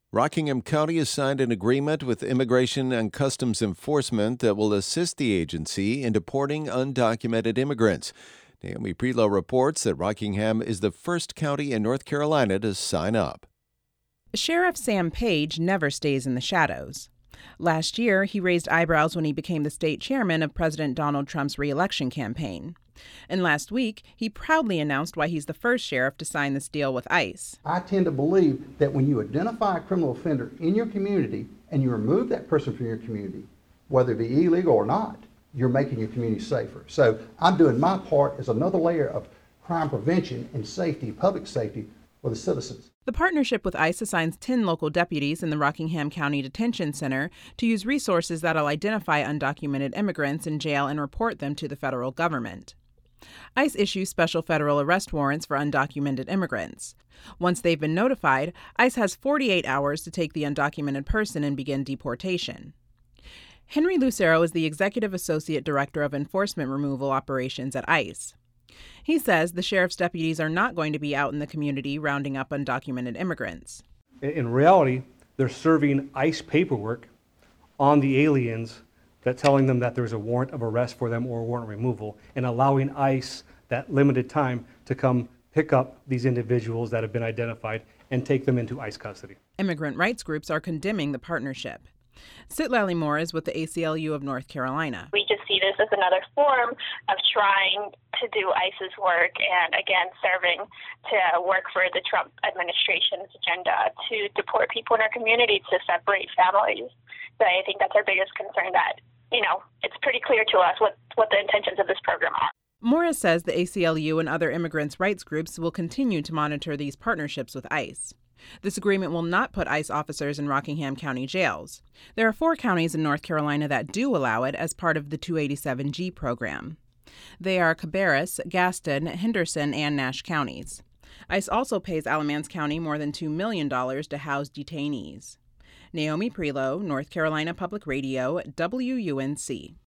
Rockingham County has signed an agreement with Immigration and Customs Enforcement that will assist the agency in deporting undocumented immigrants. Naomi Prelow reports that Rockingham is the first county in North Carolina to sign up. Sheriff Sam Page never stays in the shadows. Last year, he raised eyebrows when he became the state chairman of President Donald Trump's re-election campaign. And last week, he proudly announced why he's the first sheriff to sign this deal with ICE. I tend to believe that when you identify a criminal offender in your community and you remove that person from your community, whether it be illegal or not, you're making your community safer. So I'm doing my part as another layer of crime prevention and safety, public safety for the citizens. The partnership with ICE assigns 10 local deputies in the Rockingham County Detention Center to use resources that'll identify undocumented immigrants in jail and report them to the federal government. ICE issues special federal arrest warrants for undocumented immigrants. Once they've been notified, ICE has 48 hours to take the undocumented person and begin deportation. Henry Lucero is the Executive Associate Director of Enforcement Removal Operations at ICE. He says the sheriff's deputies are not going to be out in the community rounding up undocumented immigrants. In reality, they're serving ICE paperwork on the aliens telling them that there's a warrant of arrest for them or a warrant removal, and allowing ICE that limited time to come pick up these individuals that have been identified and take them into ICE custody. Immigrant rights groups are condemning the partnership. Citlali Moore is with the ACLU of North Carolina. We just see this as another form of trying to do ICE's work and, again, serving to work for the Trump administration's agenda to deport people in our community, to separate families. So I think that's our biggest concern, that, it's pretty clear to us what the intentions of this program are. Morris says the ACLU and other immigrants' rights groups will continue to monitor these partnerships with ICE. This agreement will not put ICE officers in Rockingham County jails. There are 4 counties in North Carolina that do allow it as part of the 287G program. They are Cabarrus, Gaston, Henderson, and Nash counties. ICE also pays Alamance County more than $2 million to house detainees. Naomi Prelow, North Carolina Public Radio, WUNC.